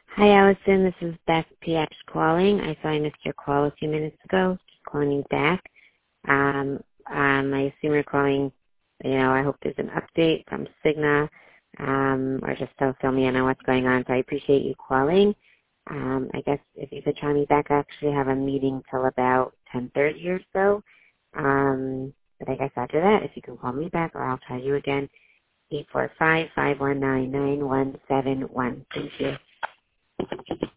Hi, Allison. This is Beth PX calling. I saw I missed your call a few minutes ago. Just calling you back. I assume you're calling, I hope there's an update from Cigna, or just to fill me in on what's going on. So I appreciate you calling. I guess if you could try me back, I actually have a meeting till about 10:30 or so. But I guess after that, if you can call me back, or I'll try you again, 845-519-9171. Thank you.